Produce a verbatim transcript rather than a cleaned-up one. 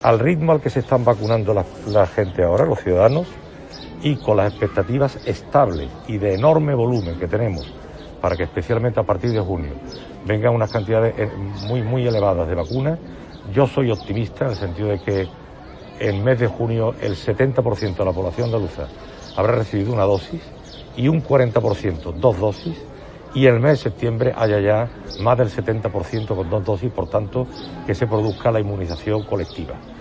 Al ritmo al que se están vacunando la, la gente ahora, los ciudadanos, y con las expectativas estables y de enorme volumen que tenemos para que especialmente a partir de junio vengan unas cantidades muy, muy elevadas de vacunas, yo soy optimista en el sentido de que en el mes de junio el setenta por ciento de la población andaluza habrá recibido una dosis y un cuarenta por ciento dos dosis, y en el mes de septiembre haya ya más del setenta por ciento con dos dosis, por tanto que se produzca la inmunización colectiva.